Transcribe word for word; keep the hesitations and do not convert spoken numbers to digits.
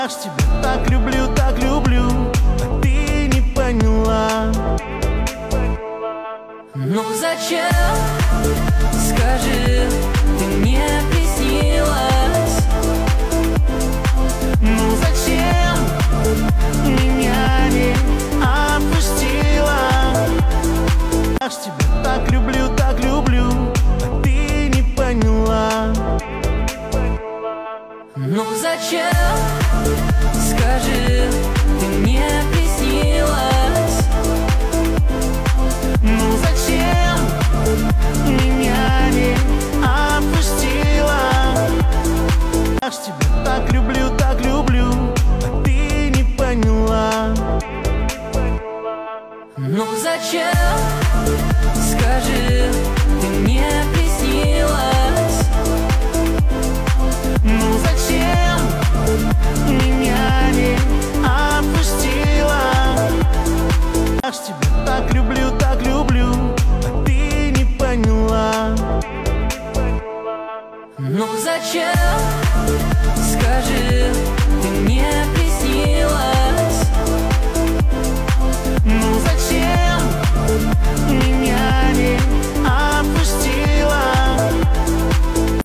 Я ж тебя так люблю, так люблю, а ты не поняла. Ну зачем, скажи, ты мне приснилась? Ну зачем меня не отпустила? Я ж тебя так люблю, так люблю, а ты не поняла. Ну зачем, скажи, ты мне приснилась? Ну зачем меня не отпустила? Я ж тебя так люблю, так люблю, а ты не поняла. Ну зачем, скажи, ты мне приснилась? Ну зачем меня не отпустила? Я ж тебя так люблю, так люблю, а ты не поняла. Ну зачем, скажи, ты мне приснилась?